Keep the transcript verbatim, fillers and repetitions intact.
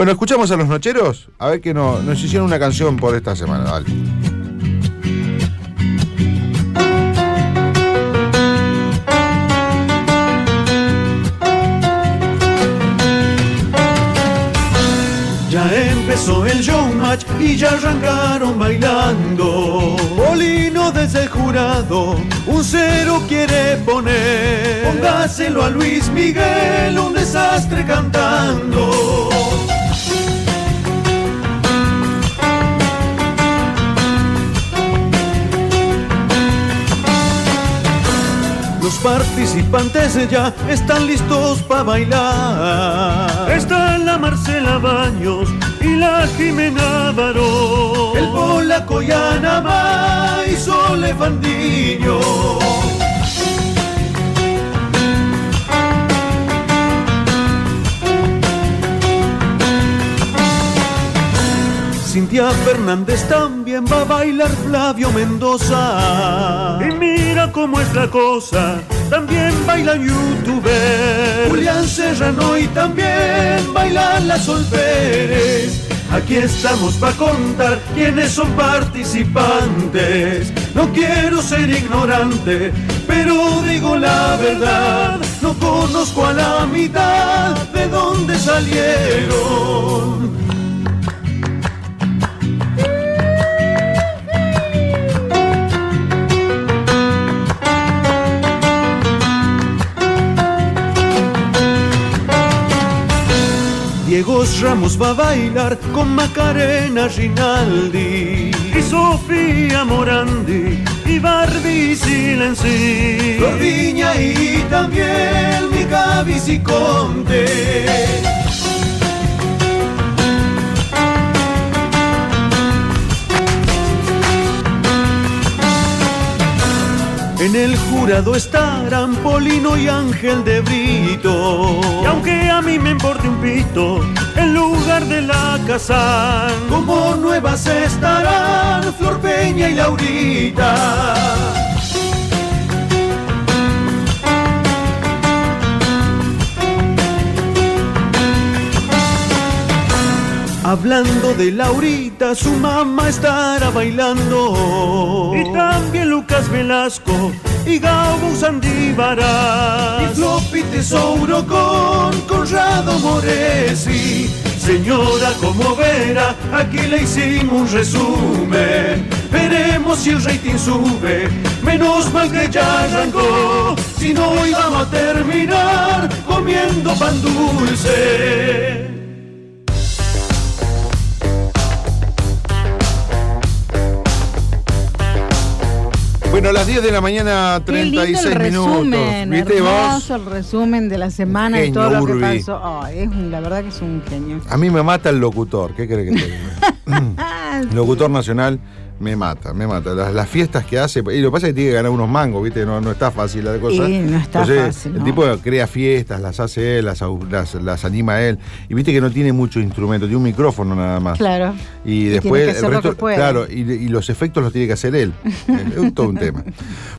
Bueno, escuchamos a Los Nocheros, a ver que no, nos hicieron una canción por esta semana, dale. Ya empezó el showmatch y ya arrancaron bailando. Polino desde el jurado un cero quiere poner. Póngaselo a Luis Miguel, un desastre cantando. Los participantes ya están listos para bailar. Están la Marcela Baños y la Jimena Baró, el polaco Yanama y Sole Fandiño. Cintia Fernández también va a bailar, Flavio Mendoza. Y mira cómo es la cosa, también baila youtuber Julián Serrano y también baila la Sol Pérez. Aquí estamos para contar quiénes son participantes. No quiero ser ignorante, pero digo la verdad. No conozco a la mitad de dónde salieron. Diego Ramos va a bailar con Macarena Rinaldi y Sofía Morandi y Barbie Silenzi, Flor Viña y también Mica Viciconte. En el jurado estarán Polino y Ángel de Brito. Y aunque a mí me importe un pito, en lugar de la Kazán, como nuevas estarán Flor Peña y Laurita. Hablando de Laurita, su mamá estará bailando. Y también Lucas Velasco y Gabo Sandívaras. Y Floppy Tesouro con Conrado Moresi. Señora, como verá, aquí le hicimos un resumen. Veremos si el rating sube. Menos mal que ya arrancó, si no íbamos a terminar comiendo pan dulce. Bueno, a las diez de la mañana, treinta y seis minutos. ¿Viste vos? El resumen de la semana Genio, y todo lo que Urbi. pasó. Oh, es un, la verdad que es un genio. A mí me mata el locutor, ¿qué crees que te diga? El locutor nacional me mata, me mata. Las, las fiestas que hace, y lo que pasa es que tiene que ganar unos mangos, ¿viste? No, no está fácil la cosa. Sí, no está Entonces, fácil. El no. tipo crea fiestas, las hace él, las, las, las anima él. Y viste que no tiene mucho instrumento, tiene un micrófono nada más. Claro. Y Y después tiene que hacer el lo resto, que puede. claro, y, y los efectos los tiene que hacer él. Es, es todo un tema.